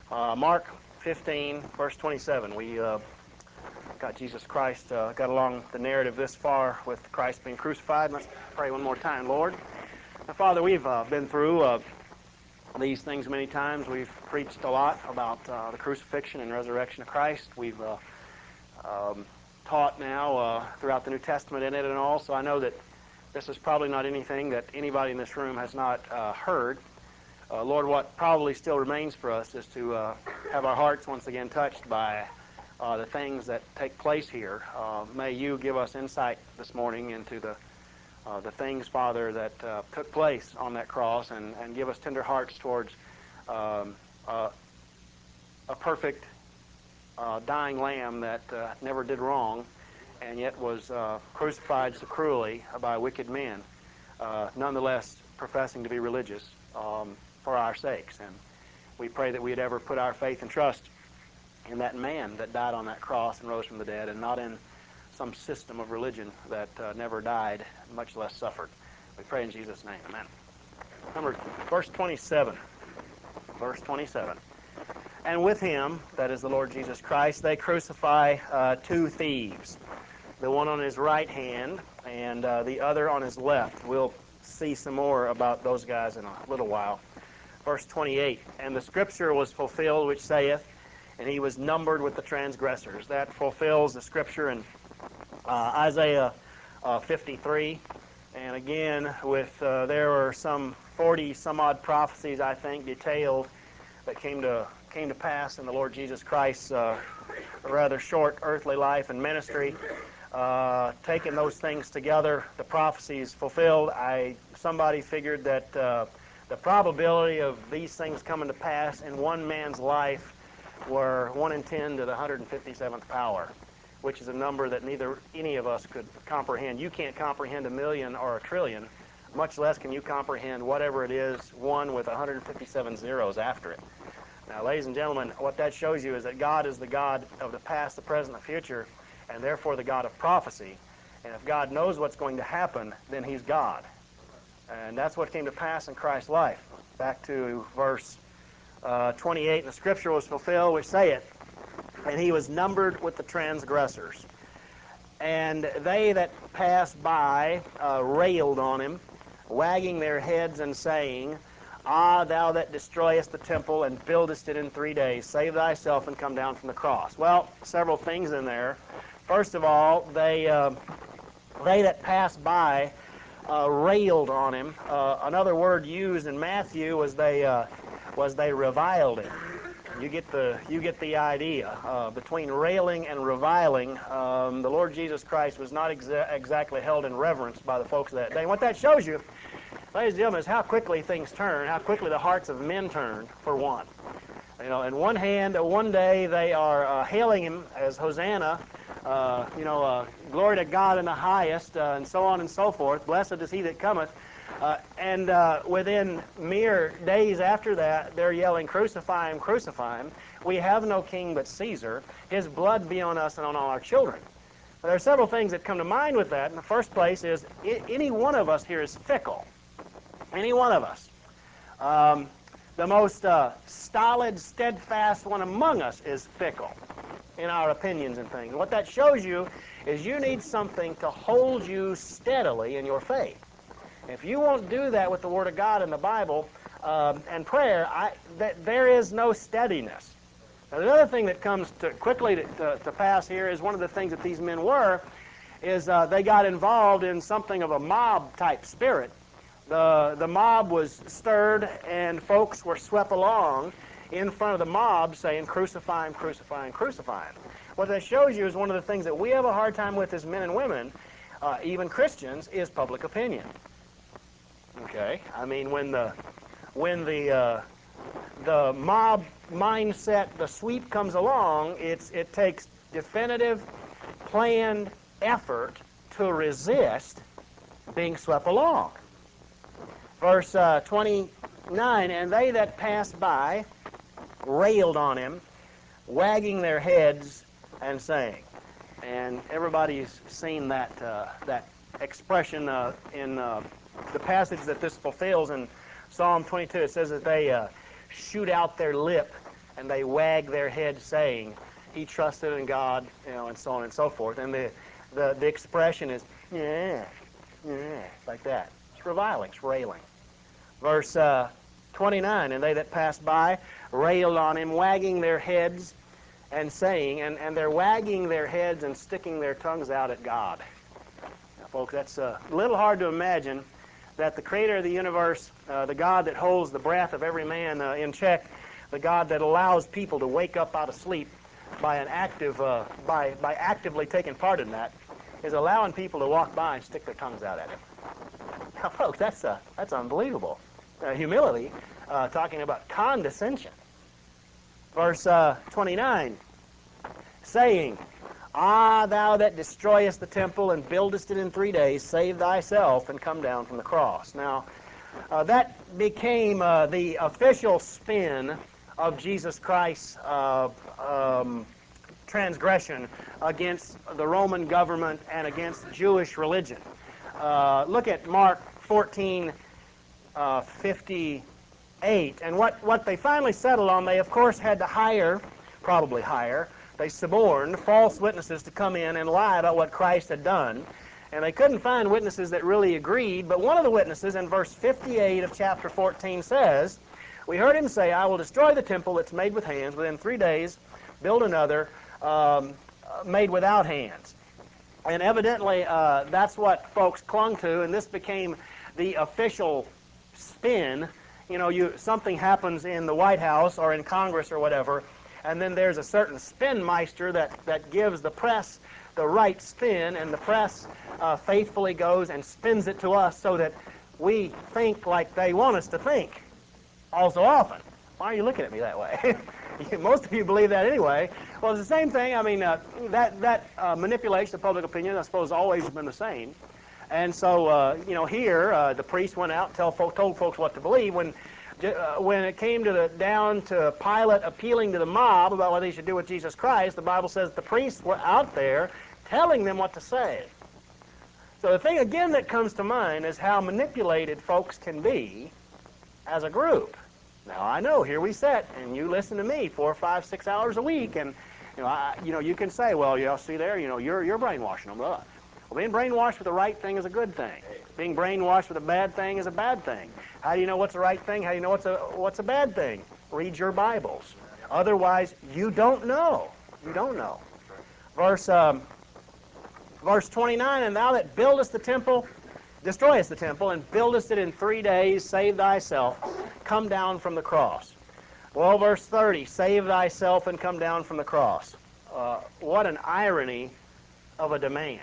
Mark 15, verse 27. We got Jesus Christ, got along the narrative this far with Christ being crucified. Let's pray one more time, Lord. Now, Father, we've been through these things many times. We've preached a lot about the crucifixion and resurrection of Christ. We've taught now throughout the New Testament in it and all, so I know that this is probably not anything that anybody in this room has not heard. Lord, what probably still remains for us is to have our hearts once again touched by the things that take place here. May you give us insight this morning into the things, Father, that took place on that cross, and give us tender hearts towards a perfect dying lamb that never did wrong and yet was crucified so cruelly by wicked men, nonetheless professing to be religious for our sakes. And we pray that we'd ever put our faith and trust in that man that died on that cross and rose from the dead, and not in some system of religion that never died, much less suffered. We pray in Jesus' name. Amen. Verse 27. Verse 27. And with him, that is the Lord Jesus Christ, they crucify two thieves, the one on his right hand and the other on his left. We'll see some more about those guys in a little while. Verse 28, and the scripture was fulfilled which saith, and he was numbered with the transgressors. That fulfills the scripture in Isaiah 53. And again, with there were some 40 some odd prophecies, I think, detailed that came to pass in the Lord Jesus Christ's rather short earthly life and ministry. Taking those things together, the prophecies fulfilled, somebody figured that the probability of these things coming to pass in one man's life were 1 in 10 to the 157th power, which is a number that neither any of us could comprehend. You can't comprehend a million or a trillion, much less can you comprehend whatever it is, 1 with 157 zeros after it. Now, ladies and gentlemen, what that shows you is that God is the God of the past, the present, the future, and therefore the God of prophecy. And if God knows what's going to happen, then he's God. And that's what came to pass in Christ's life. Back to verse 28, and the scripture was fulfilled which saith, and he was numbered with the transgressors. And they that passed by railed on him, wagging their heads and saying, Ah, thou that destroyest the temple and buildest it in 3 days, save thyself and come down from the cross. Well, several things in there. First of all, they that passed by railed on him. Another word used in Matthew was they reviled him. You get the idea. Between railing and reviling, the Lord Jesus Christ was not exactly held in reverence by the folks of that day. And what that shows you, ladies and gentlemen, is how quickly things turn, how quickly the hearts of men turn, for one. You know, in one hand, one day they are hailing him as Hosanna, glory to God in the highest, and so on and so forth. Blessed is he that cometh. And within mere days after that, they're yelling, Crucify him, crucify him. We have no king but Caesar. His blood be on us and on all our children. But there are several things that come to mind with that. In the first place is, any one of us here is fickle. Any one of us. The most stolid, steadfast one among us is fickle in our opinions and things. What that shows you is you need something to hold you steadily in your faith. If you won't do that with the Word of God and the Bible and prayer, there is no steadiness. Now, the other thing that comes quickly to pass here is one of the things that these men were, is they got involved in something of a mob-type spirit. The mob was stirred, and folks were swept along in front of the mob saying, Crucify him, crucify him, crucify him. What that shows you is one of the things that we have a hard time with as men and women, even Christians, is public opinion. Okay? I mean, when the mob mindset, the sweep comes along, it takes definitive, planned effort to resist being swept along. Verse 29, and they that passed by railed on him, wagging their heads and saying. And everybody's seen that expression in the passage that this fulfills in Psalm 22. It says that they shoot out their lip and they wag their head saying, he trusted in God, and so on and so forth. And the expression is, yeah, like that. It's reviling, it's railing. Verse 29, and they that passed by railed on him, wagging their heads and saying, and they're wagging their heads and sticking their tongues out at God. Now, folks, that's a little hard to imagine that the creator of the universe, the God that holds the breath of every man in check, the God that allows people to wake up out of sleep by an by actively taking part in that, is allowing people to walk by and stick their tongues out at him. Now, folks, that's unbelievable. Humility, talking about condescension. Verse 29, saying, Ah, thou that destroyest the temple and buildest it in 3 days, save thyself and come down from the cross. Now, that became the official spin of Jesus Christ's transgression against the Roman government and against Jewish religion. Look at Mark 14:58, and what they finally settled on, they of course had to probably hire, they suborned false witnesses to come in and lie about what Christ had done, and they couldn't find witnesses that really agreed, but one of the witnesses in verse 58 of chapter 14 says, we heard him say, I will destroy the temple that's made with hands, within 3 days build another made without hands. And evidently that's what folks clung to, and this became the official spin. Something happens in the White House or in Congress or whatever, and then there's a certain spinmeister that gives the press the right spin, and the press faithfully goes and spins it to us so that we think like they want us to think all so often. Why are you looking at me that way? Most of you believe that anyway. Well, it's the same thing. I mean, that manipulation of public opinion, I suppose, has always been the same. And so, here, the priest went out and told folks what to believe. When it came down to Pilate appealing to the mob about what they should do with Jesus Christ, the Bible says the priests were out there telling them what to say. So the thing, again, that comes to mind is how manipulated folks can be as a group. Now, I know, here we sit, and you listen to me 4, 5, 6 hours a week, and you can say, well, see there, you're brainwashing them. Well, being brainwashed with the right thing is a good thing. Being brainwashed with a bad thing is a bad thing. How do you know what's the right thing? How do you know what's a bad thing? Read your Bibles. Otherwise, you don't know. You don't know. Verse 29, and thou that buildest the temple, destroyest the temple, and buildest it in 3 days, save thyself, come down from the cross. Well, verse 30, save thyself and come down from the cross. What an irony of a demand.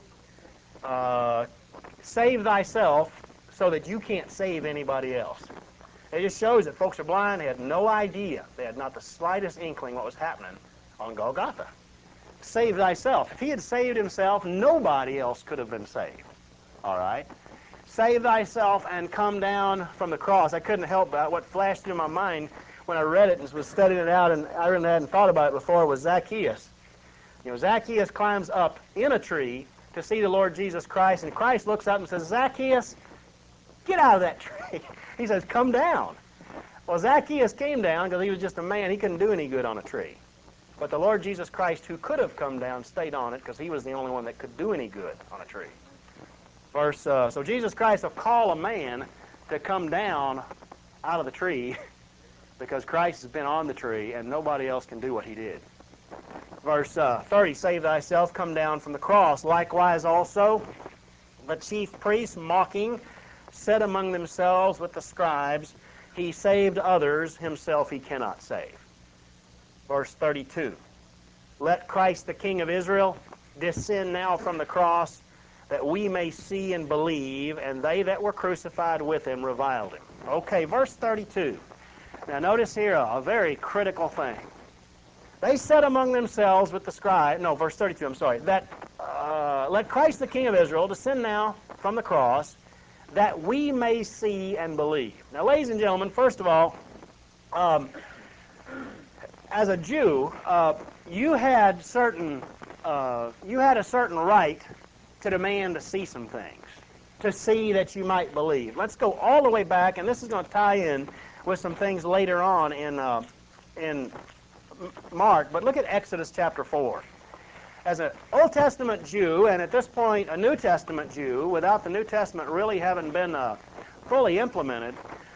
Save thyself so that you can't save anybody else. It just shows that folks are blind. They had no idea. They had not the slightest inkling what was happening on Golgotha. Save thyself. If he had saved himself, nobody else could have been saved. All right? Save thyself and come down from the cross. I couldn't help but what flashed through my mind when I read it and was studying it out, and I really hadn't thought about it before, was Zacchaeus. Zacchaeus climbs up in a tree to see the Lord Jesus Christ, and Christ looks up and says, Zacchaeus, get out of that tree. He says, come down. Well, Zacchaeus came down because he was just a man. He couldn't do any good on a tree. But the Lord Jesus Christ, who could have come down, stayed on it because he was the only one that could do any good on a tree. So Jesus Christ will call a man to come down out of the tree because Christ has been on the tree and nobody else can do what he did. Verse 30, save thyself, come down from the cross. Likewise also, the chief priests, mocking, said among themselves with the scribes, he saved others, himself he cannot save. Verse 32, let Christ the King of Israel descend now from the cross, that we may see and believe, and they that were crucified with him reviled him. Okay, verse 32. Now notice here a very critical thing. They said among themselves with the scribe, no, verse 32, I'm sorry, that let Christ the King of Israel descend now from the cross, that we may see and believe. Now, ladies and gentlemen, first of all, as a Jew, you had a certain right to demand to see some things, to see that you might believe. Let's go all the way back, and this is going to tie in with some things later on in in Mark, but look at Exodus chapter 4. As an Old Testament Jew, and at this point a New Testament Jew, without the New Testament really having been fully implemented,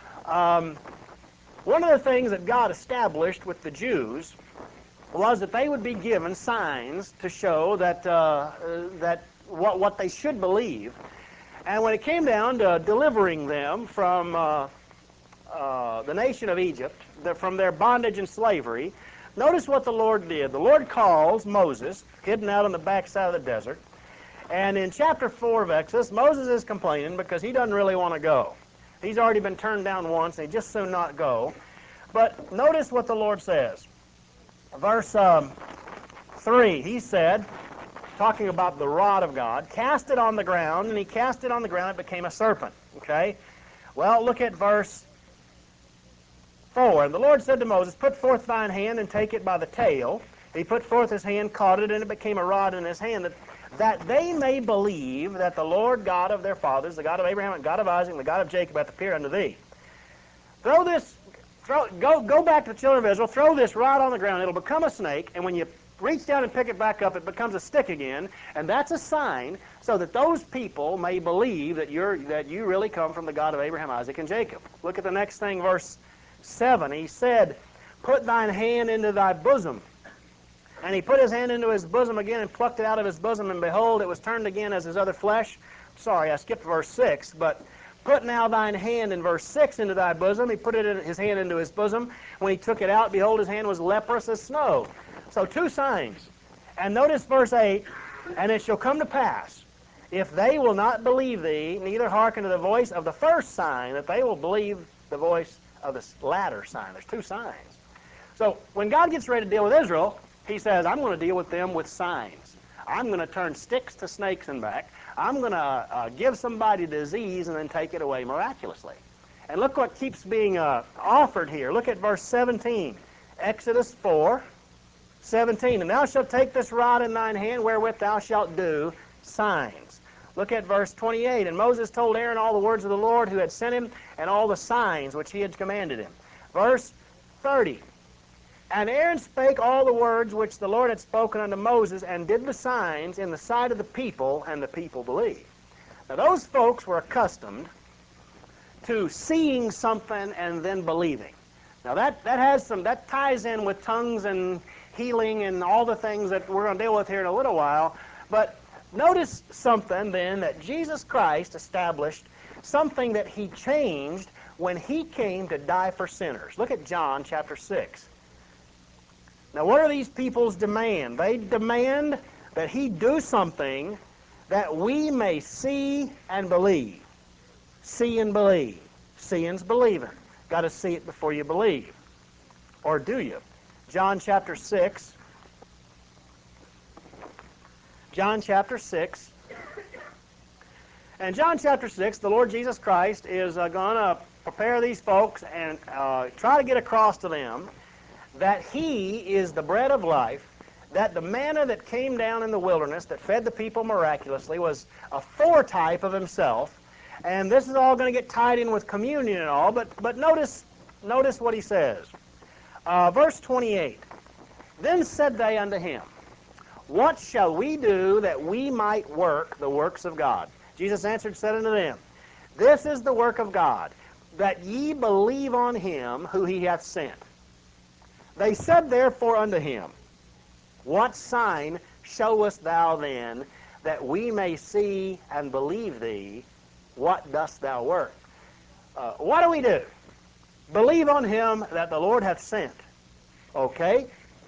one of the things that God established with the Jews was that they would be given signs to show that what they should believe. And when it came down to delivering them from the nation of Egypt, from their bondage and slavery, notice what the Lord did. The Lord calls Moses, hidden out on the backside of the desert, and in chapter 4 of Exodus, Moses is complaining because he doesn't really want to go. He's already been turned down once, and he'd just soon not go. But notice what the Lord says. Verse 3, he said, talking about the rod of God, cast it on the ground, and he cast it on the ground, it became a serpent. Okay? Well, look at verse 4. And the Lord said to Moses, put forth thine hand and take it by the tail. He put forth his hand, caught it, and it became a rod in his hand, that they may believe that the Lord God of their fathers, the God of Abraham, and God of Isaac, and the God of Jacob, hath appeared unto thee. Go back to the children of Israel, throw this rod on the ground, it'll become a snake, and when you reach down and pick it back up, it becomes a stick again, and that's a sign so that those people may believe that you really come from the God of Abraham, Isaac, and Jacob. Look at the next thing, verse 7. He said, put thine hand into thy bosom. And he put his hand into his bosom again and plucked it out of his bosom, and behold, it was turned again as his other flesh. Sorry, I skipped verse 6, but put now thine hand in verse 6 into thy bosom. He put his hand into his bosom. When he took it out, behold, his hand was leprous as snow. So 2 signs. And notice verse 8, and it shall come to pass, if they will not believe thee, neither hearken to the voice of the first sign, that they will believe the voice of the latter sign. There's 2 signs. So when God gets ready to deal with Israel, he says, I'm going to deal with them with signs. I'm going to turn sticks to snakes and back. I'm going to give somebody disease and then take it away miraculously. And look what keeps being offered here. Look at verse 17. Exodus 4:17. And thou shalt take this rod in thine hand, wherewith thou shalt do signs. Look at verse 28. And Moses told Aaron all the words of the Lord who had sent him, and all the signs which he had commanded him. Verse 30. And Aaron spake all the words which the Lord had spoken unto Moses, and did the signs in the sight of the people, and the people believed. Now those folks were accustomed to seeing something and then believing. Now that ties in with tongues and healing and all the things that we're going to deal with here in a little while. But notice something then, that Jesus Christ established something that he changed when he came to die for sinners. Look at John chapter 6. Now, what are these people's demand? They demand that he do something that we may see and believe. See and believe. Seeing's believing. Got to see it before you believe. Or do you? John chapter 6. John chapter 6. And John chapter 6, the Lord Jesus Christ is going to prepare these folks and try to get across to them that he is the bread of life, that the manna that came down in the wilderness that fed the people miraculously was a foretype of himself. And this is all going to get tied in with communion and all, but notice what he says. Verse 28, Then said they unto him, What shall we do that we might work the works of God? Jesus answered, said unto them, This is the work of God, that ye believe on him who he hath sent. They said therefore unto him, What sign showest thou then, that we may see and believe thee? What dost thou work? What do we do? Believe on him that the Lord hath sent. Okay?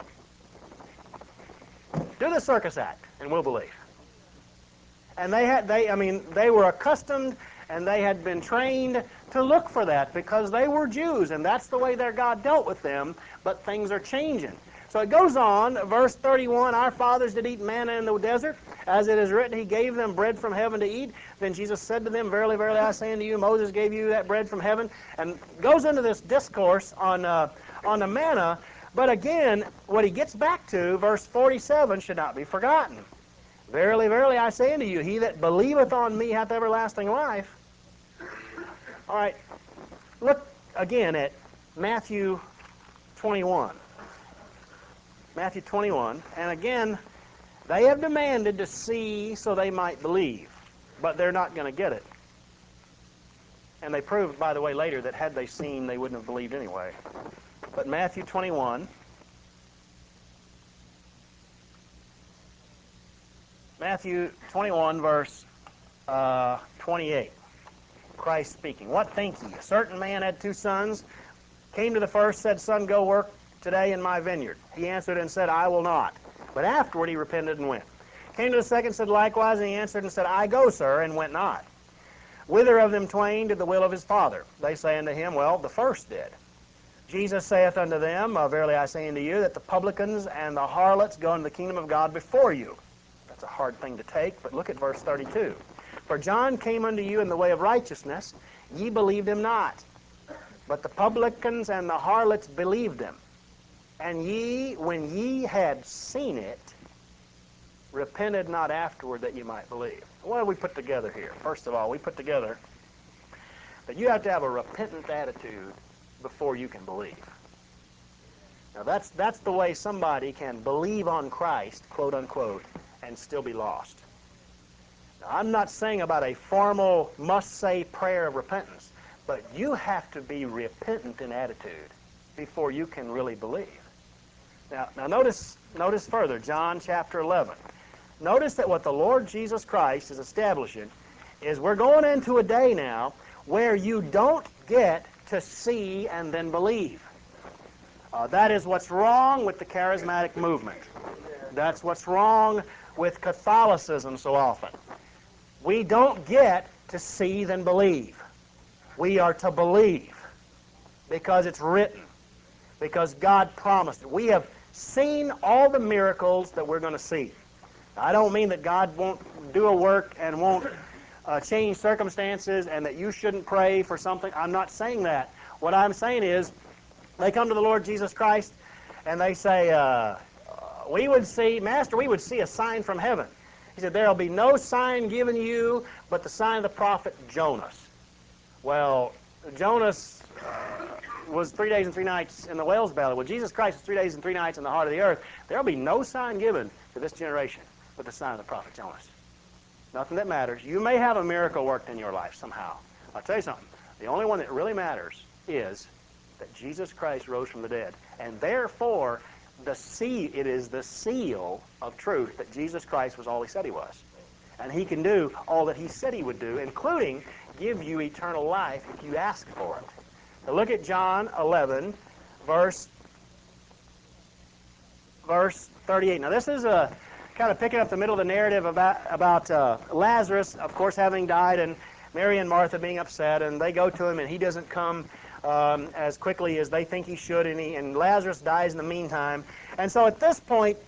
Do the circus act, and we'll believe. And they were accustomed and they had been trained to look for that because they were Jews, and that's the way their God dealt with them, but things are changing. So it goes on, verse 31, Our fathers did eat manna in the desert, as it is written, He gave them bread from heaven to eat. Then Jesus said to them, Verily, verily, I say unto you, Moses gave you that bread from heaven, and goes into this discourse on the manna, but again, what he gets back to, verse 47, should not be forgotten. Verily, verily, I say unto you, he that believeth on me hath everlasting life. All right, look again at Matthew 21. Matthew 21. And again, they have demanded to see so they might believe, but they're not going to get it. And they proved, by the way, later that had they seen, they wouldn't have believed anyway. But Matthew 21. Matthew 21, verse 28. Christ speaking. What think ye? A certain man had 2 sons. Came to the first, said, Son, go work today in my vineyard. He answered and said, I will not. But afterward he repented and went. Came to the second, said likewise, and he answered and said, I go, sir, and went not. Whither of them twain did the will of his father? They say unto him, Well, the first did. Jesus saith unto them, Verily I say unto you, that the publicans and the harlots go into the kingdom of God before you. That's a hard thing to take, but look at verse 32. For John came unto you in the way of righteousness, ye believed him not. But the publicans and the harlots believed him. And ye, when ye had seen it, repented not afterward that ye might believe. What have we put together here? First of all, we put together that you have to have a repentant attitude before you can believe. Now that's the way somebody can believe on Christ, quote unquote, and still be lost. Now, I'm not saying about a formal must-say prayer of repentance, but you have to be repentant in attitude before you can really believe. Now notice further, John chapter 11. Notice that what the Lord Jesus Christ is establishing is we're going into a day now where you don't get to see and then believe. That is what's wrong with the charismatic movement. That's what's wrong with Catholicism so often. We don't get to see then believe. We are to believe because it's written, because God promised it. We have seen all the miracles that we're going to see. I don't mean that God won't do a work and won't change circumstances and that you shouldn't pray for something. I'm not saying that. What I'm saying is they come to the Lord Jesus Christ and they say, we would see, Master, we would see a sign from heaven. He said, there will be no sign given you but the sign of the prophet Jonas. Well, Jonas was 3 days and 3 nights in the whale's belly. Well, Jesus Christ was 3 days and 3 nights in the heart of the earth. There will be no sign given to this generation but the sign of the prophet Jonas. Nothing that matters. You may have a miracle worked in your life somehow. I'll tell you something. The only one that really matters is that Jesus Christ rose from the dead. And therefore, it is the seal of truth that Jesus Christ was all he said he was. And he can do all that he said he would do, including give you eternal life if you ask for it. Now look at John 11, verse 38. Now this is kind of picking up the middle of the narrative about Lazarus, of course, having died, and Mary and Martha being upset, and they go to him, and he doesn't come as quickly as they think he should, and Lazarus dies in the meantime. And so at this point,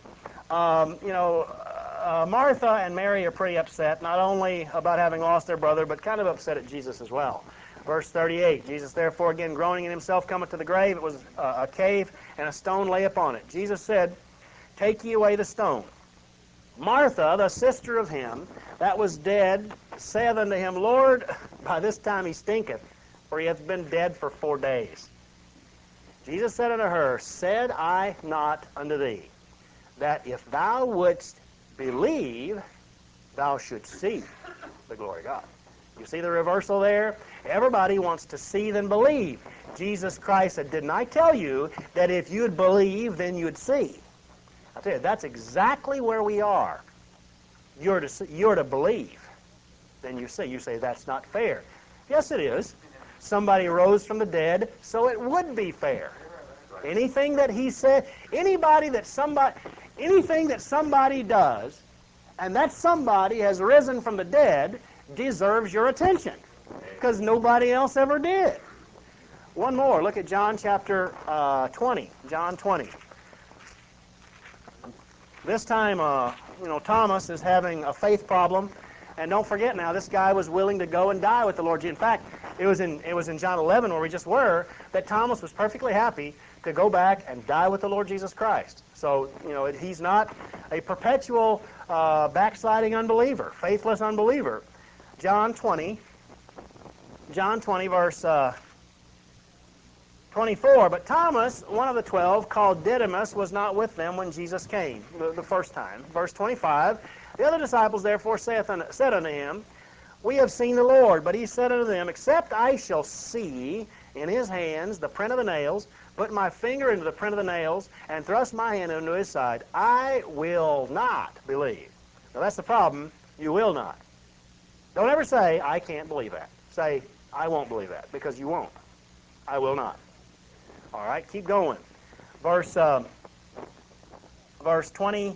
Martha and Mary are pretty upset, not only about having lost their brother, but kind of upset at Jesus as well. Verse 38, Jesus therefore again groaning in himself cometh to the grave. It was a cave, and a stone lay upon it. Jesus said, Take ye away the stone. Martha, the sister of him that was dead, saith unto him, Lord, by this time he stinketh, for he hath been dead for 4 days. Jesus said unto her, Said I not unto thee, that if thou wouldst believe, thou shouldst see the glory of God. You see the reversal there? Everybody wants to see then believe. Jesus Christ said, Didn't I tell you that if you'd believe, then you'd see? I tell you, that's exactly where we are. You're to believe, then you see. You say, that's not fair. Yes, it is. Somebody rose from the dead, so it would be fair. Anything that he said, anything that somebody does, and that somebody has risen from the dead, deserves your attention, because nobody else ever did. One more. Look at John chapter 20. John 20. This time, Thomas is having a faith problem, and don't forget now, this guy was willing to go and die with the Lord Jesus. In fact, it was in John 11 where we just were that Thomas was perfectly happy to go back and die with the Lord Jesus Christ. So he's not a perpetual backsliding unbeliever, faithless unbeliever. John 20, verse 24, but Thomas, one of the 12, called Didymus, was not with them when Jesus came, the first time. Verse 25, the other disciples therefore said unto him, We have seen the Lord. But he said unto them, Except I shall see in his hands the print of the nails, put my finger into the print of the nails, and thrust my hand into his side, I will not believe. Now that's the problem. You will not. Don't ever say, I can't believe that. Say, I won't believe that, because you won't. I will not. All right, keep going. Verse 27.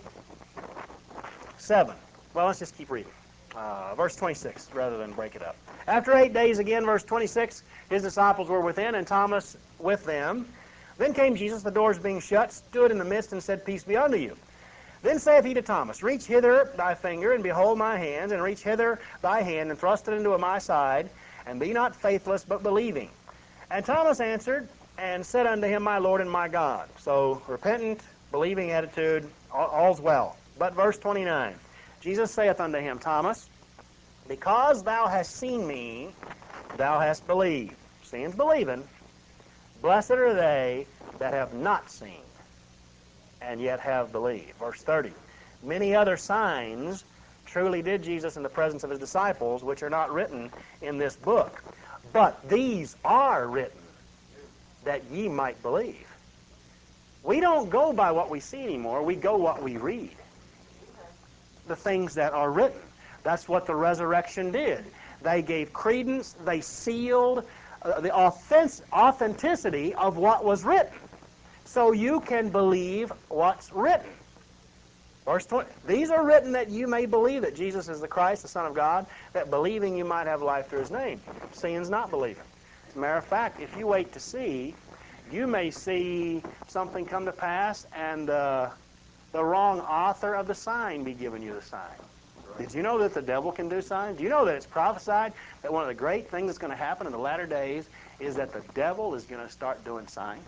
Well, let's just keep reading. Verse 26, rather than break it up. After 8 days again, verse 26, his disciples were within, and Thomas with them. Then came Jesus, the doors being shut, stood in the midst, and said, Peace be unto you. Then saith he to Thomas, Reach hither thy finger, and behold my hands, and reach hither thy hand, and thrust it into my side, and be not faithless, but believing. And Thomas answered, and said unto him, My Lord and my God. So, repentant, believing attitude, all's well. But verse 29, Jesus saith unto him, Thomas, because thou hast seen me, thou hast believed. Seeing's believing. Blessed are they that have not seen, and yet have believed. Verse 30, many other signs truly did Jesus in the presence of his disciples, which are not written in this book. But these are written, that ye might believe. We don't go by what we see anymore. We go what we read. The things that are written. That's what the resurrection did. They gave credence. They sealed the authenticity of what was written. So you can believe what's written. Verse 20, these are written that you may believe that Jesus is the Christ, the Son of God, that believing you might have life through his name. Seeing's not believing. As a matter of fact, if you wait to see, you may see something come to pass and the wrong author of the sign be giving you the sign. Did you know that the devil can do signs? Do you know that it's prophesied that one of the great things that's going to happen in the latter days is that the devil is going to start doing signs?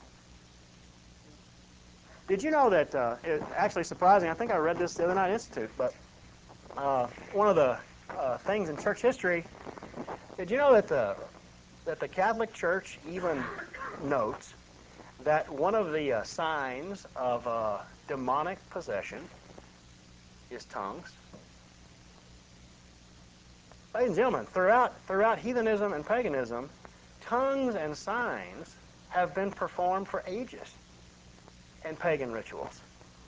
Did you know that, it's actually surprising, I think I read this the other night at Institute, but one of the things in church history, did you know that the Catholic Church even notes that one of the signs of demonic possession is tongues? Ladies and gentlemen, throughout heathenism and paganism, tongues and signs have been performed for ages in pagan rituals.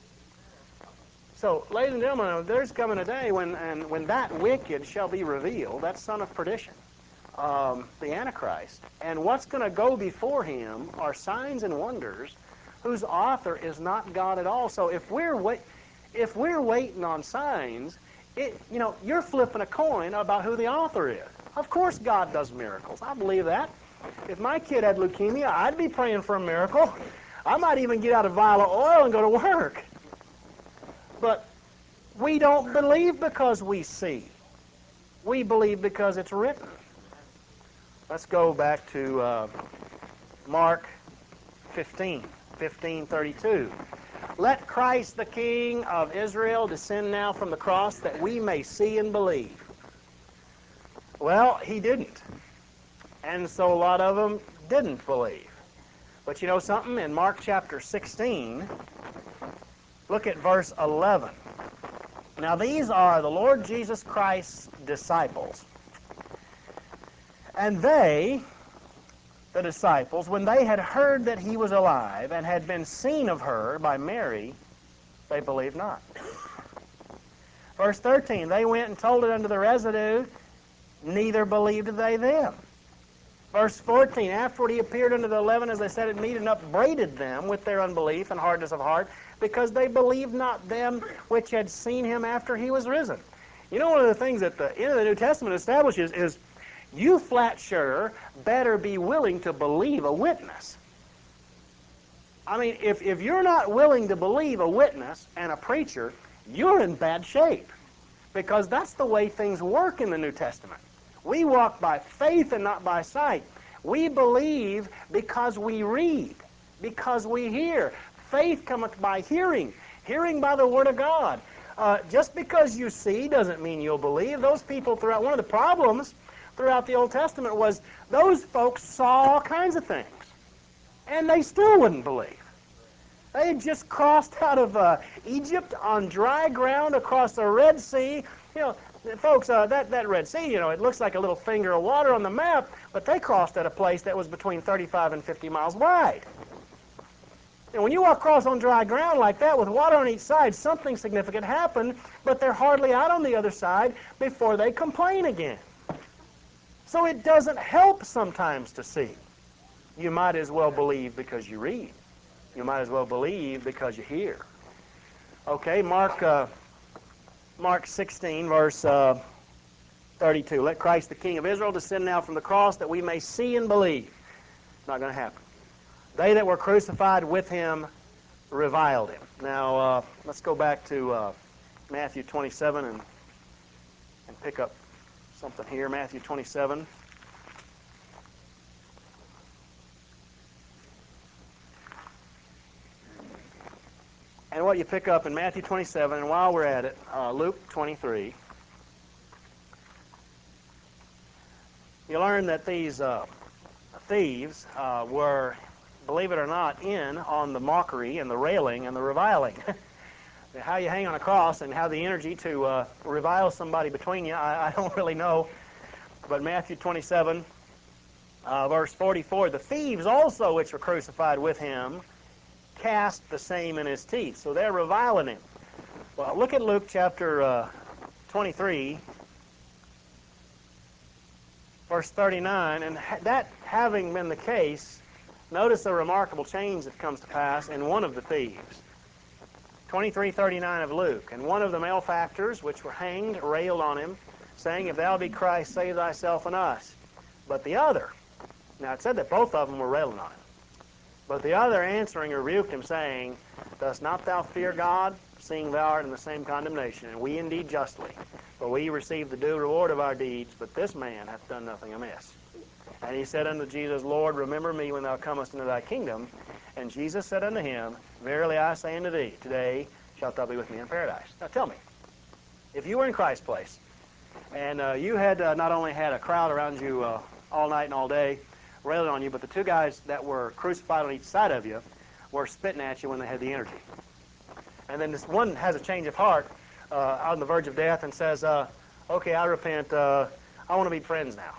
So, ladies and gentlemen, there's coming a day when that wicked shall be revealed, that son of perdition, the Antichrist, and what's going to go before him are signs and wonders whose author is not God at all. So if we're waiting on signs, you're flipping a coin about who the author is. Of course God does miracles. I believe that. If my kid had leukemia, I'd be praying for a miracle. I might even get out a vial of oil and go to work. But we don't believe because we see. We believe because it's written. Let's go back to Mark 15:32. Let Christ the King of Israel descend now from the cross that we may see and believe. Well, he didn't. And so a lot of them didn't believe. But you know something? In Mark chapter 16, look at verse 11. Now these are the Lord Jesus Christ's disciples. And they, the disciples, when they had heard that he was alive and had been seen of her by Mary, they believed not. Verse 13, they went and told it unto the residue, neither believed they them. Verse 14, afterward he appeared unto the 11 as they sat at meat, and upbraided them with their unbelief and hardness of heart, because they believed not them which had seen him after he was risen. You know, one of the things that the end of the New Testament establishes is you flat sure better be willing to believe a witness. I mean, if you're not willing to believe a witness and a preacher, you're in bad shape. Because that's the way things work in the New Testament. We walk by faith and not by sight. We believe because we read, because we hear. Faith cometh by hearing, hearing by the Word of God. Just because you see doesn't mean you'll believe. Those people throughout, one of the problems throughout the Old Testament was those folks saw all kinds of things. and they still wouldn't believe. They had just crossed out of Egypt on dry ground across the Red Sea. You know, folks, that Red Sea, you know, it looks like a little finger of water on the map, but they crossed at a place that was between 35 and 50 miles wide. And when you walk across on dry ground like that with water on each side, something significant happened, but they're hardly out on the other side before they complain again. So it doesn't help sometimes to see. You might as well believe because you read. You might as well believe because you hear. Okay, Mark 16, verse 32. Let Christ the King of Israel descend now from the cross that we may see and believe. It's not going to happen. They that were crucified with him reviled him. Now, let's go back to Matthew 27 and pick up something here. Matthew 27. And what you pick up in Matthew 27, and while we're at it, Luke 23, you learn that these thieves were, believe it or not, in on the mockery and the railing and the reviling. How you hang on a cross and how the energy to revile somebody between you, I don't really know. But Matthew 27, verse 44, the thieves also which were crucified with him cast the same in his teeth. So they're reviling him. Well, look at Luke chapter 23, verse 39, and that having been the case, notice a remarkable change that comes to pass in one of the thieves. 23:39 of Luke. And one of the malefactors which were hanged railed on him, saying, If thou be Christ, save thyself and us. But the other, now it said that both of them were railing on him. But the other answering rebuked him, saying, Dost not thou fear God, seeing thou art in the same condemnation, and we indeed justly? For we receive the due reward of our deeds, but this man hath done nothing amiss. And he said unto Jesus, Lord, remember me when thou comest into thy kingdom. And Jesus said unto him, Verily I say unto thee, today shalt thou be with me in paradise. Now tell me, if you were in Christ's place, and you had not only had a crowd around you all night and all day, railing on you, but the two guys that were crucified on each side of you were spitting at you when they had the energy. And then this one has a change of heart on the verge of death and says, okay, I repent, I want to be friends now.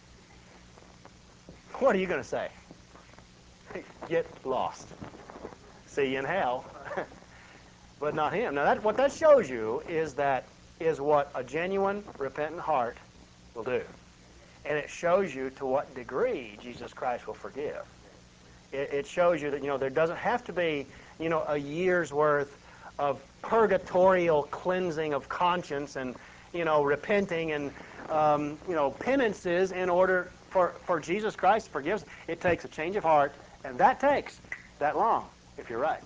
What are you going to say? Get lost. See you in hell. But not him. Now what that shows you is what a genuine repentant heart will do. And it shows you to what degree Jesus Christ will forgive. It shows you that, there doesn't have to be, a year's worth of purgatorial cleansing of conscience and, repenting and, penances in order for Jesus Christ to forgive us. It takes a change of heart, and that takes that long, if you're right.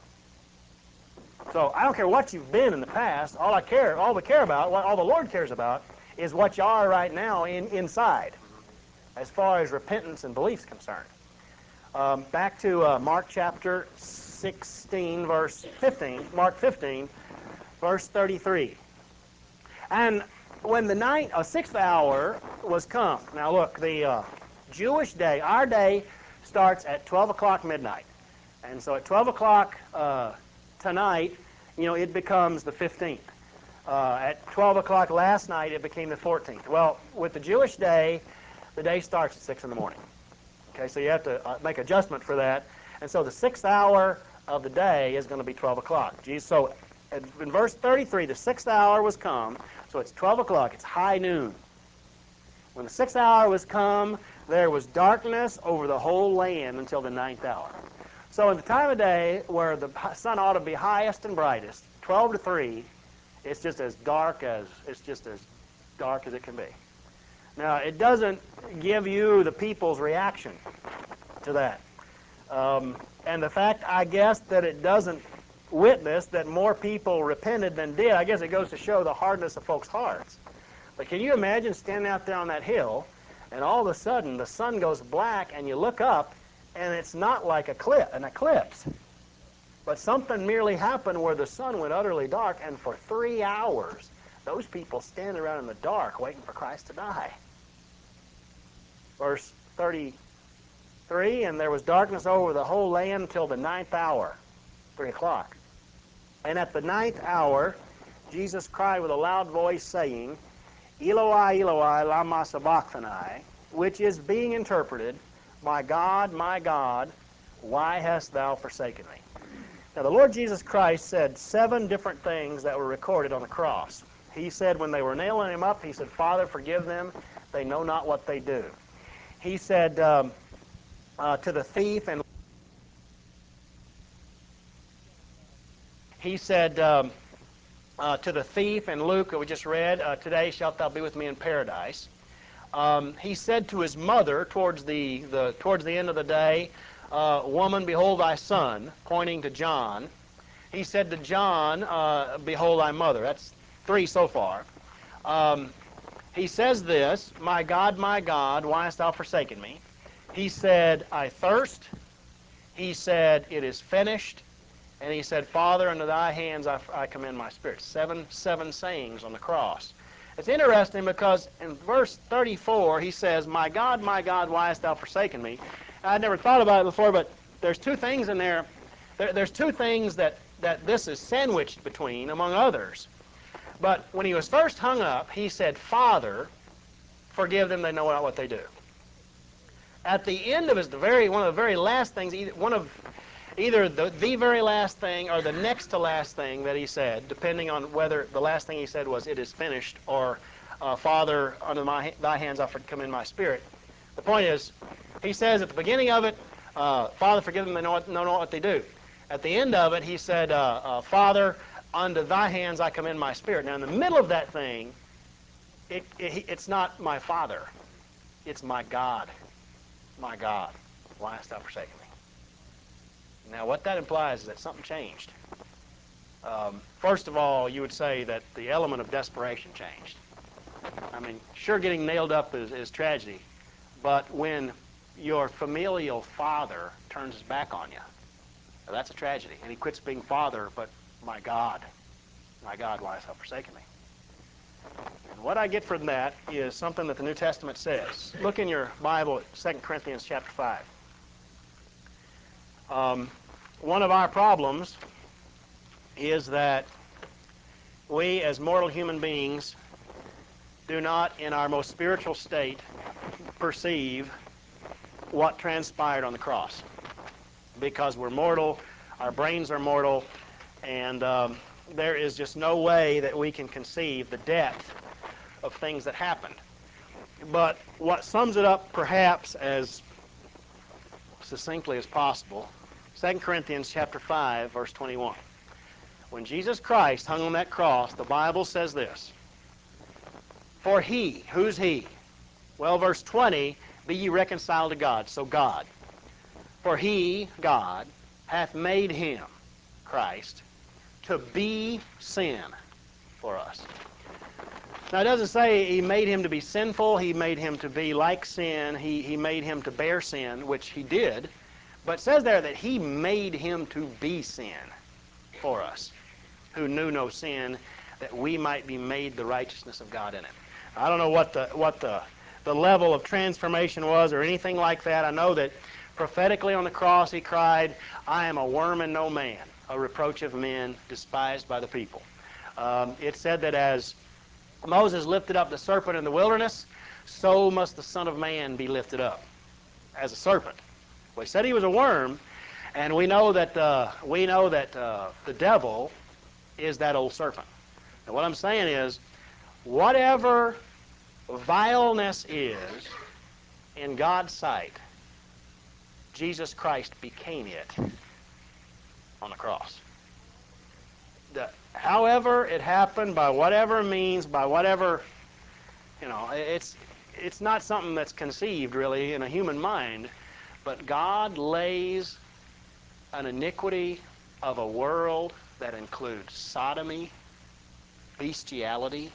So I don't care what you've been in the past. All we care about, what all the Lord cares about, is what you are right now inside, as far as repentance and belief is concerned. Back to Mark chapter 16, verse 15. Mark 15, verse 33. And when the sixth hour was come. Now look, the Jewish day, our day, starts at 12 o'clock midnight. And so at 12 o'clock tonight, it becomes the 15th. At 12 o'clock last night, it became the 14th. Well, with the Jewish day, the day starts at 6 in the morning. Okay, so you have to make adjustment for that. And so the 6th hour of the day is going to be 12 o'clock. So in verse 33, the 6th hour was come. So it's 12 o'clock. It's high noon. When the 6th hour was come, there was darkness over the whole land until the 9th hour. So in the time of day where the sun ought to be highest and brightest, 12 to 3, it's just as dark as it can be. Now, it doesn't give you the people's reaction to that. And the fact, I guess, that it doesn't witness that more people repented than did, I guess it goes to show the hardness of folks' hearts. But can you imagine standing out there on that hill, and all of a sudden the sun goes black, and you look up, and it's not like an eclipse. But something merely happened where the sun went utterly dark, and for 3 hours, those people stand around in the dark waiting for Christ to die. Verse 34, 3, and there was darkness over the whole land till the ninth hour, 3 o'clock. And at the ninth hour, Jesus cried with a loud voice, saying, Eloi, Eloi, lama sabachthani, which is being interpreted, my God, why hast thou forsaken me? Now, the Lord Jesus Christ said 7 different things that were recorded on the cross. He said when they were nailing him up, he said, Father, forgive them, they know not what they do. He said to the thief, and he said to the thief in Luke that we just read, today shalt thou be with me in paradise. He said to his mother towards the end of the day, woman, behold thy son, pointing to John. He said to John, behold thy mother. That's 3 so far. He says this, my God, why hast thou forsaken me? He said, I thirst. He said, it is finished. And he said, Father, unto thy hands I commend my spirit. Seven sayings on the cross. It's interesting because in verse 34 he says, my God, why hast thou forsaken me? I'd never thought about it before, but there's 2 things in there. There's 2 things that this is sandwiched between, among others. But when he was first hung up, he said, Father, forgive them, they know not what they do. At the end of his, one of the very last things, either the very last thing or the next to last thing that he said, depending on whether the last thing he said was, it is finished, or Father, unto thy hands I commend my spirit. The point is, he says at the beginning of it, Father, forgive them, they know not what they do. At the end of it, he said, Father, unto thy hands I commend my spirit. Now, in the middle of that thing, it's not my Father. It's my God. My God, why hast thou forsaken me? Now, what that implies is that something changed. First of all, you would say that the element of desperation changed. I mean, sure, getting nailed up is tragedy, but when your familial father turns his back on you, that's a tragedy. And he quits being father, but my God, why hast thou forsaken me? And what I get from that is something that the New Testament says. Look in your Bible at 2 Corinthians chapter 5. One of our problems is that we as mortal human beings do not, in our most spiritual state, perceive what transpired on the cross. Because we're mortal, our brains are mortal, and there is just no way that we can conceive the depth of things that happened. But what sums it up perhaps as succinctly as possible, 2 Corinthians chapter 5, verse 21. When Jesus Christ hung on that cross, the Bible says this, for he, who's he? Well, verse 20, be ye reconciled to God, so God. For he, God, hath made him, Christ, to be sin for us. Now, it doesn't say he made him to be sinful, he made him to be like sin, he made him to bear sin, which he did, but it says there that he made him to be sin for us, who knew no sin, that we might be made the righteousness of God in him. I don't know what the level of transformation was or anything like that. I know that prophetically on the cross he cried, I am a worm and no man, a reproach of men, despised by the people. It said that as Moses lifted up the serpent in the wilderness, so must the Son of Man be lifted up as a serpent. Well, he said he was a worm, and we know that the devil is that old serpent. Now, what I'm saying is, whatever vileness is in God's sight, Jesus Christ became it on the cross. However it happened, by whatever means, by whatever, it's not something that's conceived really in a human mind, but God lays an iniquity of a world that includes sodomy, bestiality,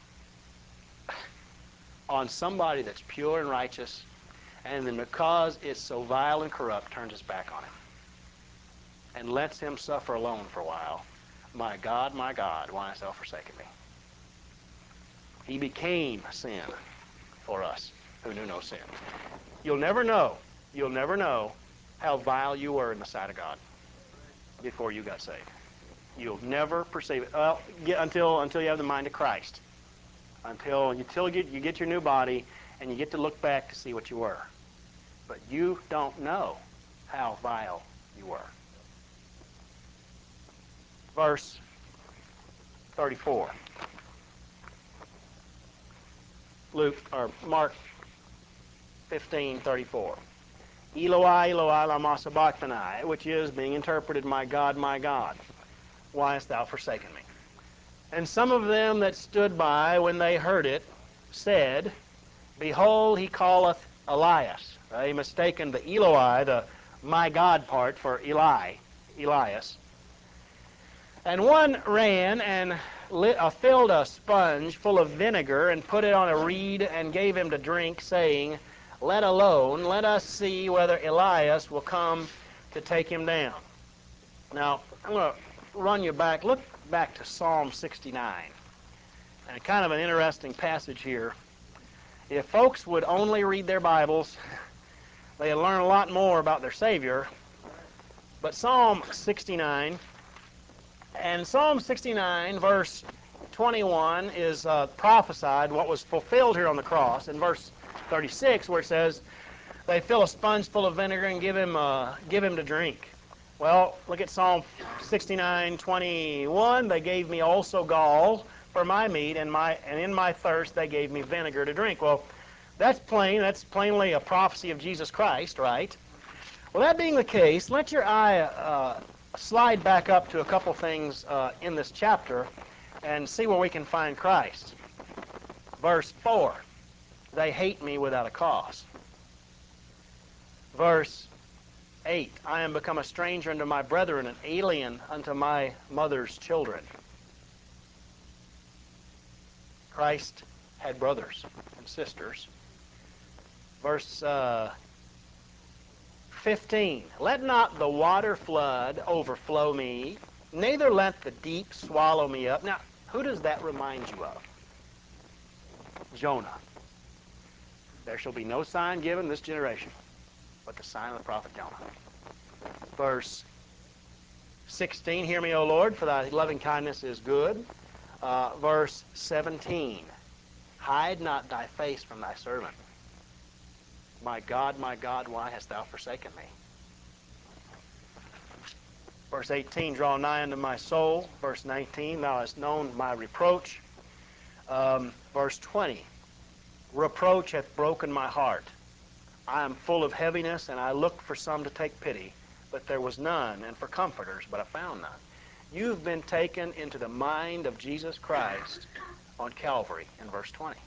on somebody that's pure and righteous, and then because it's so vile and corrupt, turns his back on him and lets him suffer alone for a while. My God, why hast thou forsaken me? He became sin for us who knew no sin. You'll never know. you'll never know how vile you were in the sight of God before you got saved. You'll never perceive it. Well, until you have the mind of Christ. Until you get your new body and you get to look back to see what you were. But you don't know how vile you were. Verse 34. Mark 15:34. Eloi, Eloi, lama sabachthani, which is being interpreted, my God, why hast thou forsaken me? And some of them that stood by when they heard it said, Behold, he calleth Elias. He mistaken the Eloi, the my God part, for Elias. And one ran and filled a sponge full of vinegar and put it on a reed and gave him to drink, saying, Let alone, let us see whether Elias will come to take him down. Now, I'm going to run you back. Look back to Psalm 69. And kind of an interesting passage here. If folks would only read their Bibles, they'd learn a lot more about their Savior. But Psalm 69, and Psalm 69, verse 21, is prophesied what was fulfilled here on the cross. In verse 36, where it says, they fill a sponge full of vinegar and give him to drink. Well, look at Psalm 69:21. They gave me also gall for my meat, and in my thirst they gave me vinegar to drink. Well, that's plainly a prophecy of Jesus Christ, right? Well, that being the case, let your eye slide back up to a couple things in this chapter and see where we can find Christ. Verse 4, they hate me without a cause. Verse 8, I am become a stranger unto my brethren, an alien unto my mother's children. Christ had brothers and sisters. Verse 15, let not the water flood overflow me, neither let the deep swallow me up. Now, who does that remind you of? Jonah. There shall be no sign given this generation but the sign of the prophet Jonah. Verse 16, hear me, O Lord, for thy loving kindness is good. Verse 17, hide not thy face from thy servant. My God, why hast thou forsaken me? Verse 18, draw nigh unto my soul. Verse 19, thou hast known my reproach. Verse 20, reproach hath broken my heart. I am full of heaviness, and I looked for some to take pity, but there was none, and for comforters, but I found none. You've been taken into the mind of Jesus Christ on Calvary in verse 20.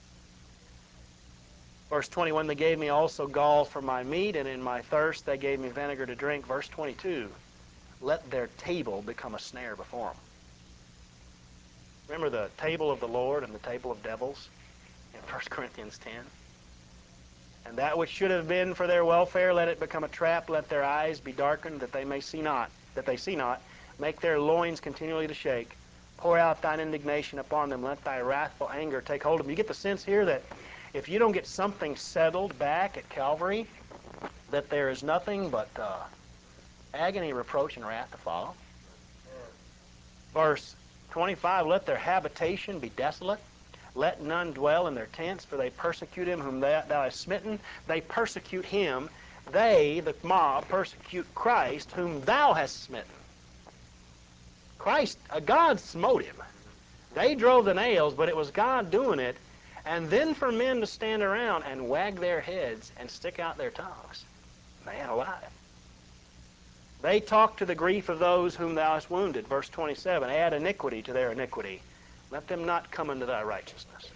Verse 21, they gave me also gall for my meat, and in my thirst they gave me vinegar to drink. Verse 22, let their table become a snare before them. Remember the table of the Lord and the table of devils in 1 Corinthians 10? And that which should have been for their welfare, let it become a trap. Let their eyes be darkened, that they see not. Make their loins continually to shake. Pour out thine indignation upon them. Let thy wrathful anger take hold of them. You get the sense here that if you don't get something settled back at Calvary, that there is nothing but agony, reproach, and wrath to follow. Verse 25, let their habitation be desolate. Let none dwell in their tents, for they persecute him whom thou hast smitten. They persecute him. They, the mob, persecute Christ whom thou hast smitten. Christ, God smote him. They drove the nails, but it was God doing it. And then for men to stand around and wag their heads and stick out their tongues. Man alive. They talk to the grief of those whom thou hast wounded. Verse 27, add iniquity to their iniquity. Let them not come into thy righteousness.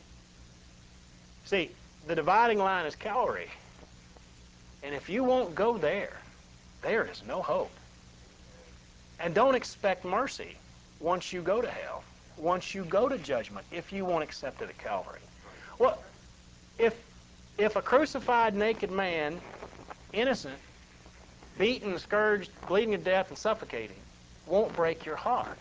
See, the dividing line is Calvary. And if you won't go there, there is no hope. And don't expect mercy once you go to hell, once you go to judgment, if you won't accept it at Calvary. Well, if a crucified naked man, innocent, beaten, scourged, bleeding to death, and suffocating, won't break your heart,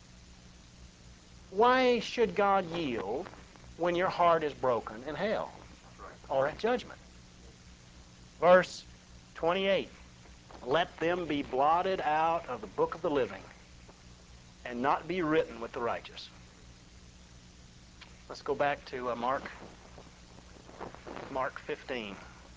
why should God yield when your heart is broken in hell or at judgment? Verse 28. Let them be blotted out of the book of the living and not be written with the righteous. Let's go back to Mark 15.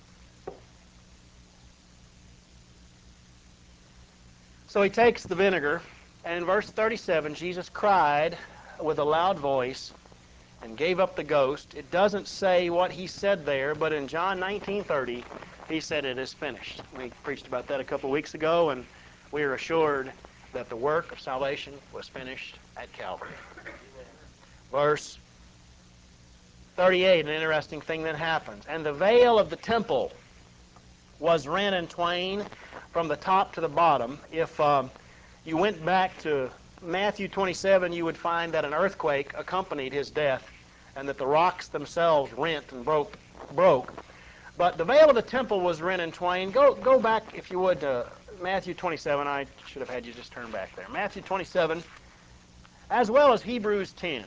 So he takes the vinegar, and in verse 37, Jesus cried with a loud voice and gave up the ghost. It doesn't say what he said there, but in John 19:30, he said, it is finished. We preached about that a couple weeks ago, and we are assured that the work of salvation was finished at Calvary. Verse 38, an interesting thing that happens. And the veil of the temple was rent in twain from the top to the bottom. If you went back to Matthew 27, you would find that an earthquake accompanied his death and that the rocks themselves rent and broke. But the veil of the temple was rent in twain. Go back, if you would, to Matthew 27. I should have had you just turn back there. Matthew 27, as well as Hebrews 10.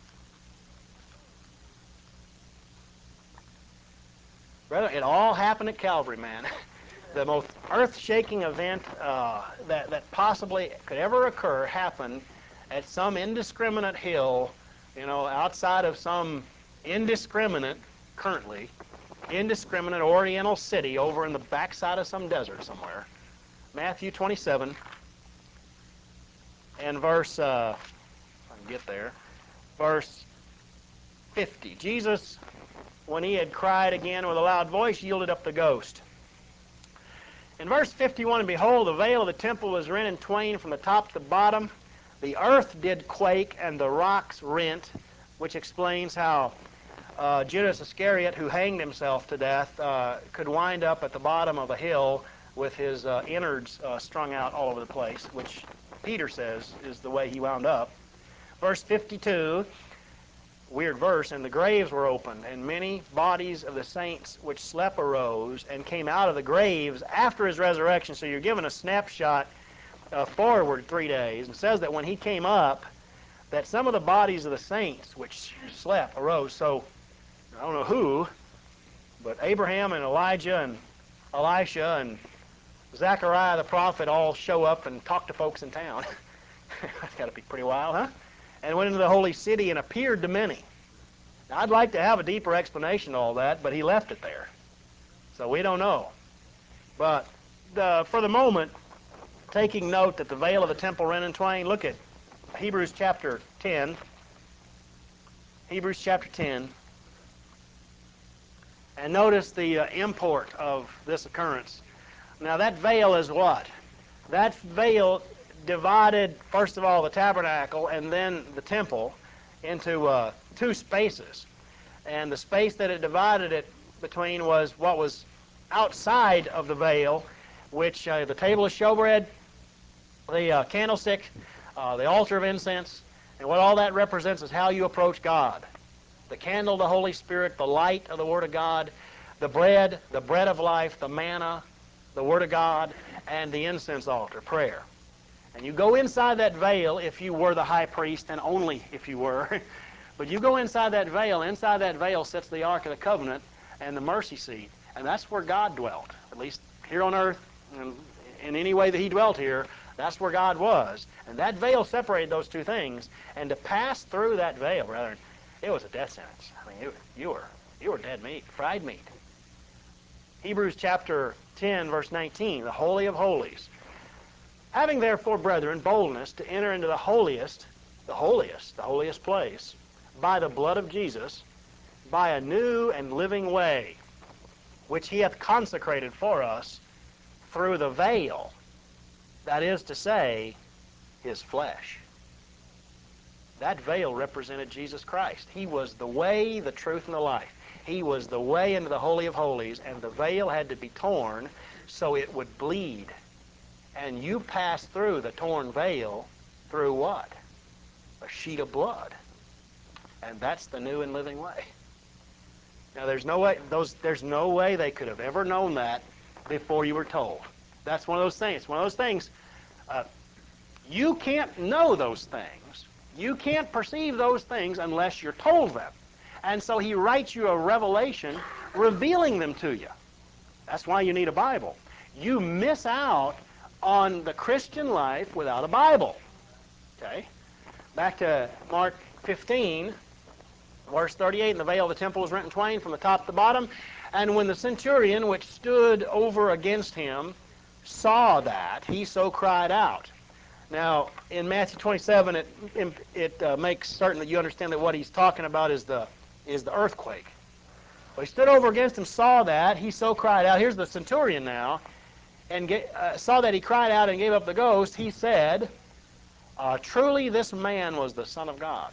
Brother, it all happened at Calvary, man. The most earth-shaking event that possibly could ever occur happened at some indiscriminate hill, outside of some indiscriminate oriental city over in the backside of some desert somewhere. Matthew 27 and verse, if I can get there, verse 50. Jesus, when he had cried again with a loud voice, yielded up the ghost. In verse 51, and behold, the veil of the temple was rent in twain from the top to the bottom. The earth did quake, and the rocks rent, which explains how Judas Iscariot, who hanged himself to death, could wind up at the bottom of a hill with his innards strung out all over the place, which Peter says is the way he wound up. Verse 52, weird verse, and the graves were opened, and many bodies of the saints which slept arose and came out of the graves after his resurrection. So you're given a snapshot forward 3 days. It says that when he came up, that some of the bodies of the saints which slept arose. So I don't know who, but Abraham and Elijah and Elisha and Zechariah the prophet all show up and talk to folks in town. That's got to be pretty wild, huh? And went into the holy city and appeared to many. Now, I'd like to have a deeper explanation of all that, but he left it there. So we don't know. But for the moment, taking note that the veil of the temple rent in twain, look at Hebrews chapter 10. Hebrews chapter 10. And notice the import of this occurrence. Now that veil is what? That veil divided, first of all, the tabernacle and then the temple into two spaces. And the space that it divided it between was what was outside of the veil, which the table of showbread, the candlestick, the altar of incense, and what all that represents is how you approach God. The candle, the Holy Spirit, the light of the Word of God, the bread of life, the manna, the Word of God, and the incense altar, prayer. And you go inside that veil if you were the high priest, and only if you were. But you go inside that veil sits the Ark of the Covenant and the mercy seat. And that's where God dwelt, at least here on earth, and in any way that he dwelt here, that's where God was. And that veil separated those two things. And to pass through that veil, brethren, it was a death sentence. I mean, you were dead meat, fried meat. Hebrews chapter 10, verse 19, the Holy of Holies. Having therefore, brethren, boldness to enter into the holiest place, by the blood of Jesus, by a new and living way, which he hath consecrated for us through the veil, that is to say, his flesh. That veil represented Jesus Christ. He was the way, the truth, and the life. He was the way into the Holy of Holies, and the veil had to be torn so it would bleed. And you pass through the torn veil through what? A sheet of blood. And that's the new and living way. Now there's no way they could have ever known that before you were told. That's one of those things. It's one of those things. You can't know those things. You can't perceive those things unless you're told them. And so he writes you a revelation revealing them to you. That's why you need a Bible. You miss out on the Christian life without a Bible. Okay? Back to Mark 15, verse 38, and the veil of the temple was rent in twain from the top to the bottom. And when the centurion which stood over against him saw that, he so cried out. Now, in Matthew 27, it makes certain that you understand that what he's talking about is the earthquake. Well, he stood over against him, saw that, he so cried out. Here's the centurion now, and saw that he cried out and gave up the ghost. He said, truly this man was the Son of God.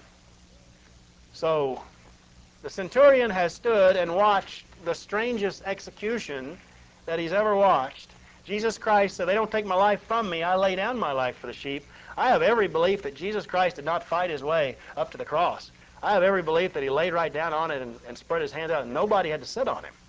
So the centurion has stood and watched the strangest execution that he's ever watched. Jesus Christ said, they don't take my life from me, I lay down my life for the sheep. I have every belief that Jesus Christ did not fight his way up to the cross. I have every belief that he laid right down on it and spread his hands out, and nobody had to sit on him.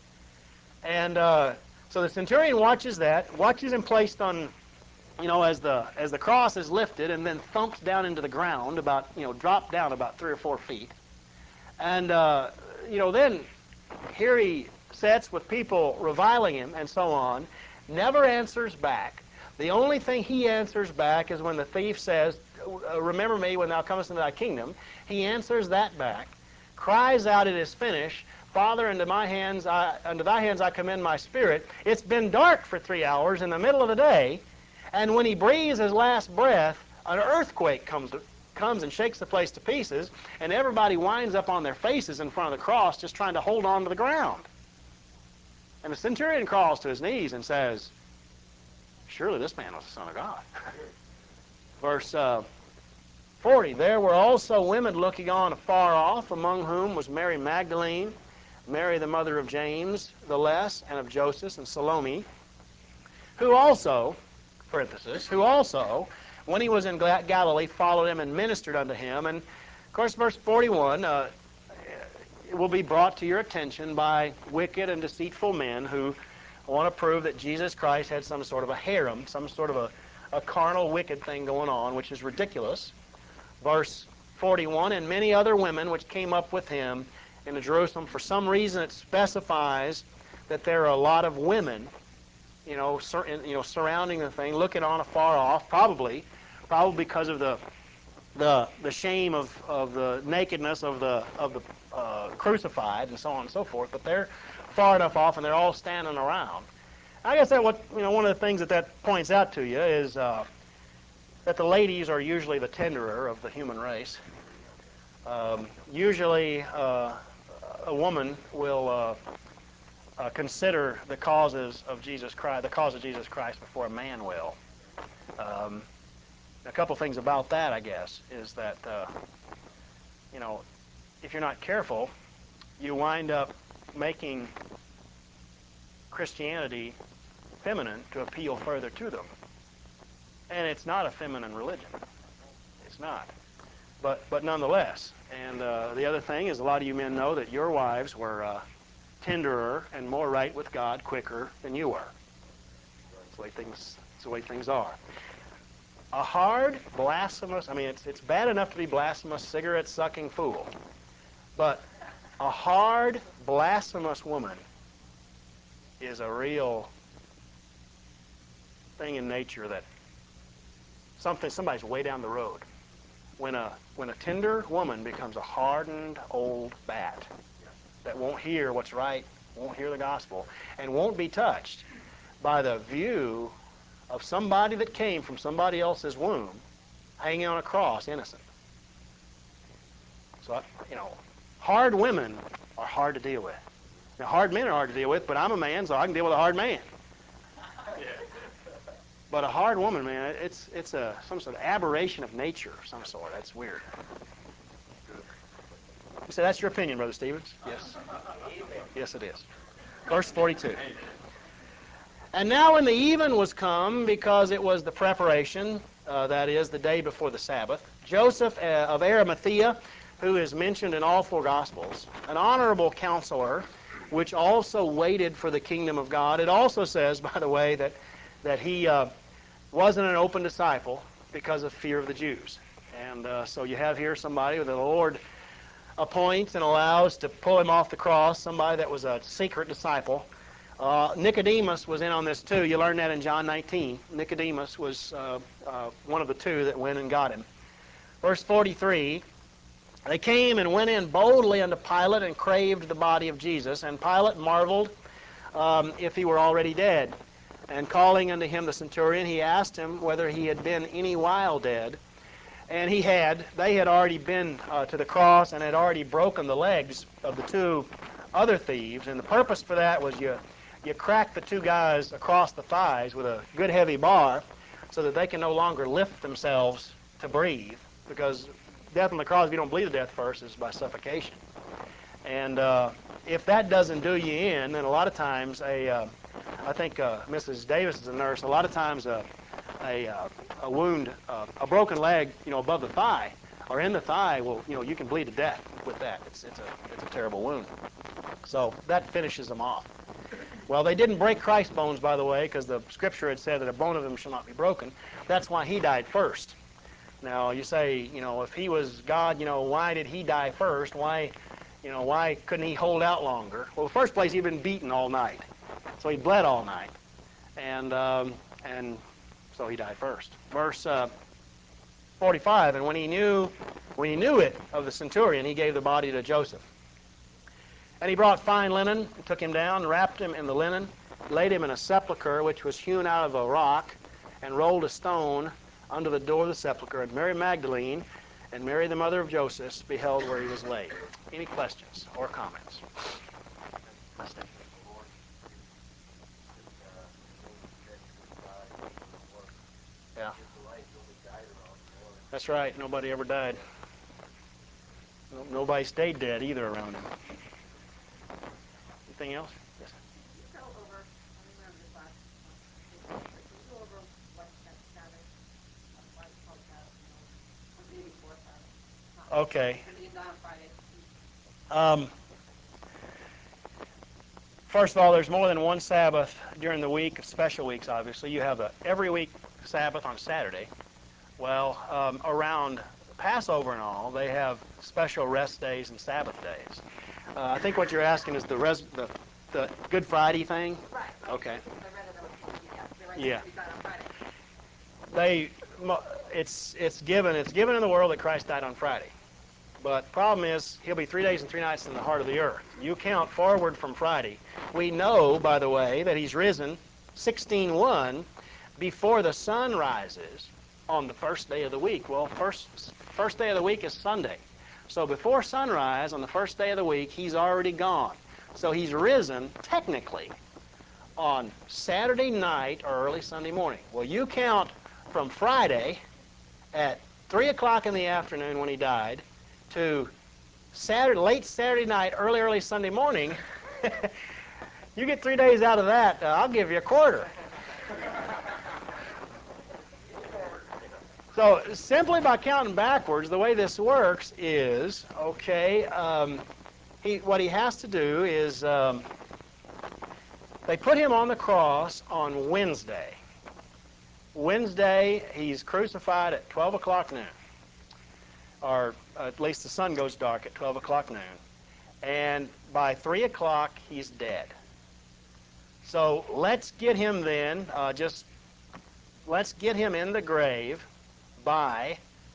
And so the centurion watches that, watches him placed on, as the cross is lifted and then thumped down into the ground, about, dropped down about 3 or 4 feet. And, then here he sits with people reviling him and so on, never answers back. The only thing he answers back is when the thief says, remember me when thou comest into thy kingdom. He answers that back, cries out, it is finished. Father, unto thy hands I commend my spirit. It's been dark for 3 hours in the middle of the day, and when he breathes his last breath, an earthquake comes and shakes the place to pieces, and everybody winds up on their faces in front of the cross just trying to hold on to the ground. And the centurion crawls to his knees and says, surely this man was the Son of God. Verse 40, there were also women looking on afar off, among whom was Mary Magdalene, Mary the mother of James the Less, and of Joseph, and Salome, who also, parenthesis, when he was in Galilee, followed him and ministered unto him. And, of course, verse 41 it will be brought to your attention by wicked and deceitful men who want to prove that Jesus Christ had some sort of a harem, some sort of a carnal, wicked thing going on, which is ridiculous. Verse 41, and many other women which came up with him into Jerusalem. For some reason it specifies that there are a lot of women, surrounding the thing, looking on afar off, probably because of the shame of the nakedness of the crucified and so on and so forth. But they're far enough off, and they're all standing around. I guess that one of the things that points out to you is that the ladies are usually the tenderer of the human race. Usually, a woman will consider the cause of Jesus Christ before a man will. A couple things about that, I guess, is that if you're not careful, you wind up making Christianity feminine to appeal further to them. And it's not a feminine religion. It's not. But nonetheless. And the other thing is, a lot of you men know that your wives were tenderer and more right with God quicker than you were. It's the way things are. A hard, blasphemous, it's bad enough to be blasphemous, cigarette-sucking fool. But a hard, blasphemous woman is a real thing in nature that somebody's way down the road. When a tender woman becomes a hardened old bat that won't hear what's right, won't hear the gospel, and won't be touched by the view of somebody that came from somebody else's womb hanging on a cross innocent. So, hard women are hard to deal with. Now, hard men are hard to deal with, but I'm a man, so I can deal with a hard man. But a hard woman, man, it's some sort of aberration of nature of some sort. That's weird. So that's your opinion, Brother Stevens? Yes. Yes, it is. Verse 42. And now when the even was come, because it was the preparation, that is, the day before the Sabbath, Joseph of Arimathea, who is mentioned in all 4 Gospels, an honorable counselor, which also waited for the kingdom of God. It also says, by the way, that he wasn't an open disciple because of fear of the Jews. And so you have here somebody that the Lord appoints and allows to pull him off the cross, somebody that was a secret disciple Nicodemus was in on this too. You learn that in John 19. Nicodemus was one of the two that went and got him. Verse 43, they came and went in boldly unto Pilate and craved the body of Jesus. And Pilate marveled if he were already dead. And calling unto him the centurion, he asked him whether he had been any while dead. And he had. They had already been to the cross and had already broken the legs of the two other thieves. And the purpose for that was you crack the two guys across the thighs with a good heavy bar so that they can no longer lift themselves to breathe. Because death on the cross, if you don't bleed to death first, is by suffocation. And if that doesn't do you in, then a lot of times I think Mrs. Davis is a nurse. A lot of times a wound, a broken leg, above the thigh or in the thigh, will, you can bleed to death with that. It's a terrible wound. So that finishes them off. Well, they didn't break Christ's bones, by the way, because the Scripture had said that a bone of them shall not be broken. That's why he died first. Now you say, if he was God, why did he die first? Why couldn't he hold out longer? Well, in the first place, he'd been beaten all night, so he bled all night, and so he died first. Verse 45. And when he knew it of the centurion, he gave the body to Joseph. And he brought fine linen, and took him down, wrapped him in the linen, laid him in a sepulchre which was hewn out of a rock, and rolled a stone under the door of the sepulchre. And Mary Magdalene and Mary, the mother of Joseph, beheld where he was laid. Any questions or comments? Yeah. That's right. Nobody ever died. Nobody stayed dead either around him. Anything else? Yes. Can you go over, I remember this last month, can you go over what that Sabbath, why it's called Sabbath, the day before Sabbath? Okay. Being gone on Friday. First of all, there's more than one Sabbath during the week, special weeks, obviously. You have every week Sabbath on Saturday. Well, around Passover and all, they have special rest days and Sabbath days. I think what you're asking is the Good Friday thing? Right. Okay. Yeah. It's given in the world that Christ died on Friday. But the problem is, he'll be 3 days and 3 nights in the heart of the earth. You count forward from Friday. We know, by the way, that he's risen 16:1 before the sun rises on the first day of the week. Well, first day of the week is Sunday. So before sunrise on the first day of the week, he's already gone. So he's risen, technically, on Saturday night or early Sunday morning. Well, you count from Friday at 3 o'clock in the afternoon when he died to late Saturday night, early Sunday morning. You get 3 days out of that, I'll give you a quarter. So simply by counting backwards, the way this works is, okay, what he has to do is they put him on the cross on Wednesday. Wednesday, he's crucified at 12 o'clock noon. Or at least the sun goes dark at 12 o'clock noon. And by 3 o'clock, he's dead. So let's get him then, let's get him in the grave by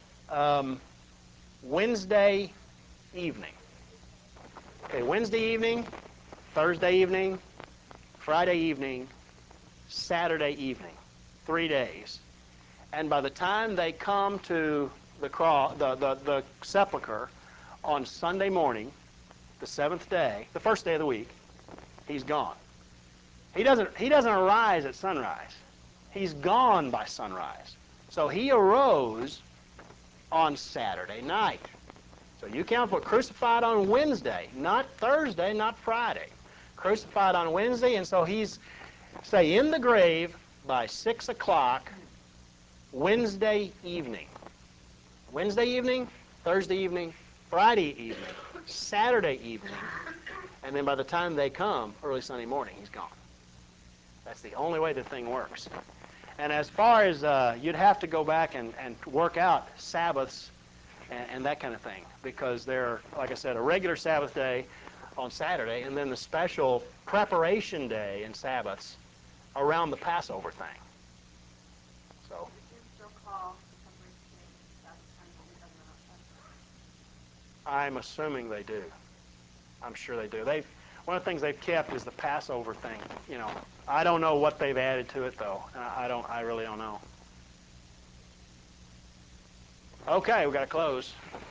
Wednesday evening. Okay, Wednesday evening, Thursday evening, Friday evening, Saturday evening. 3 days. And by the time they come to the sepulcher on Sunday morning, the seventh day, the first day of the week, he's gone. He doesn't arise at sunrise. He's gone by sunrise. So he arose on Saturday night. So you count for crucified on Wednesday, not Thursday, not Friday. Crucified on Wednesday, and so he's, say, in the grave by 6 o'clock Wednesday evening. Wednesday evening, Thursday evening, Friday evening, Saturday evening, and then by the time they come, early Sunday morning, he's gone. That's the only way the thing works. And as far as you'd have to go back and work out Sabbaths and that kind of thing, because they're, like I said, a regular Sabbath day, on Saturday, and then the special preparation day and Sabbaths around the Passover thing. So You can still call the preparation day Sabbath time to leave them out. I'm assuming they do. I'm sure they do. One of the things they've kept is the Passover thing. You know, I don't know what they've added to it though. I really don't know. Okay, we got to close.